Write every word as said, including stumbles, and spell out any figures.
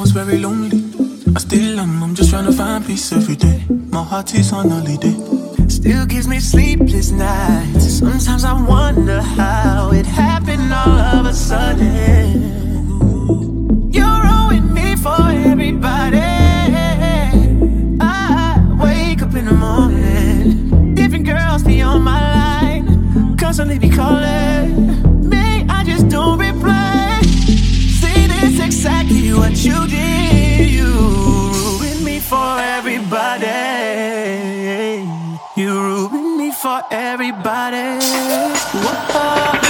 was very lonely. I still am, I'm just trying to find peace every day. My heart is on holiday. Still gives me sleepless nights. Sometimes I wonder how it happened all of a sudden. You ruined me for everybody. I wake up in the morning, different girls be on my line, constantly be calling me, I just don't reply. See, this exactly what you did. You ruined me for everybody. You ruined me for everybody. Whoa.